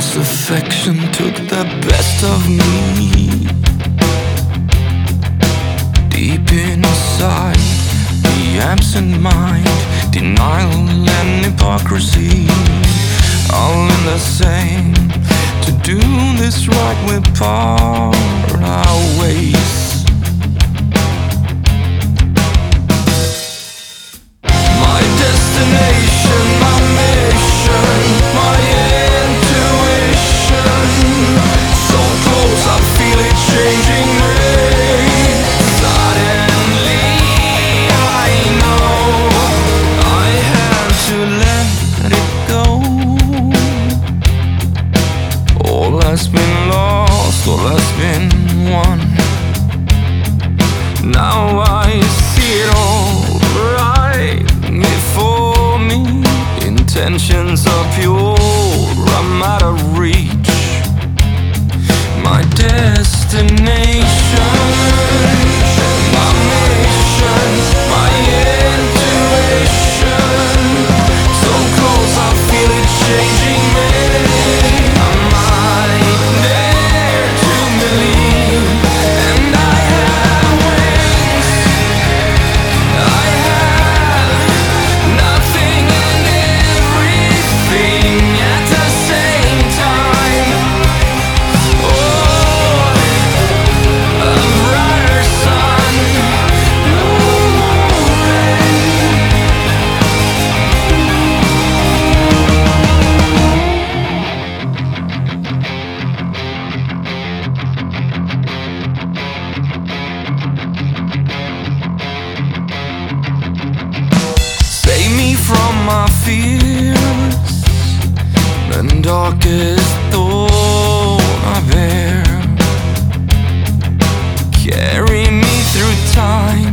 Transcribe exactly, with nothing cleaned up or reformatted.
Affection took the best of me. Deep inside, the absent mind, denial and hypocrisy, all in the same. To do this right, we part our ways. My destination, my mission, my intuition, so close I feel it changing me. Suddenly I know I had to let it go. All has been lost, all has been won. Now I see it all right before me. Intentions are pure, I'm out of reach. My destination, my mission, my intuition, so close I feel it changing me. I'm right there to believe, and I have wings. I have nothing and everything at the same time. Oh, a brighter sun. Save me from my fears and darkest thought I bear. Carry me through time.